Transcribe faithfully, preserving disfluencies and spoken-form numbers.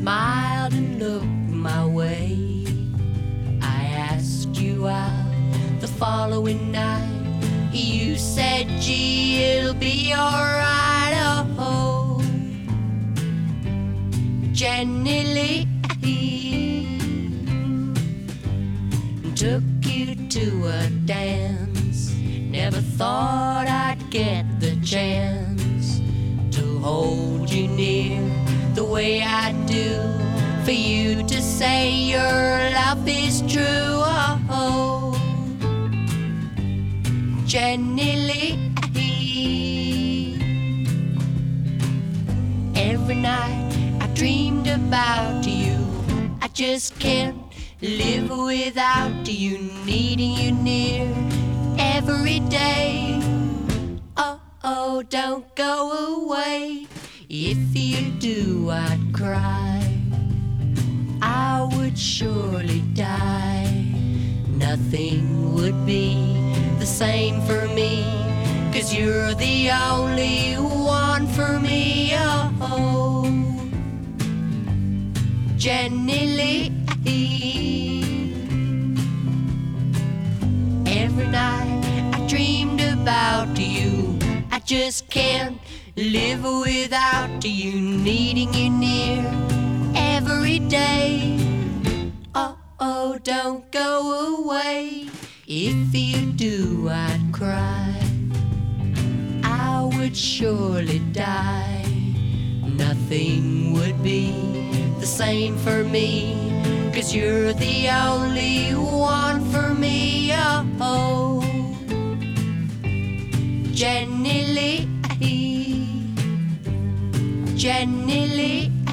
smiled and looked my way. I asked you out the following night. You said, gee, it'll be alright. Oh, Jenny Lee, took you to a dance. Never thought I'd get the chance to hold you near the way I do, for you to say your love is true. Oh, Jenny Lee. Every night I dreamed about you. I just can't live without you, needing you near every day. Oh, oh, don't go away. If you do, I'd cry. I would surely die. Nothing would be the same for me, 'cause you're the only one for me. Oh, Jenny Lee. Every night I dreamed about you. I just can't live without you, needing you near every day. Oh, oh, don't go away. If you do, I'd cry. I would surely die. Nothing would be the same for me, 'cause you're the only one for me. Oh, Jenny Lee, Jenny Lee.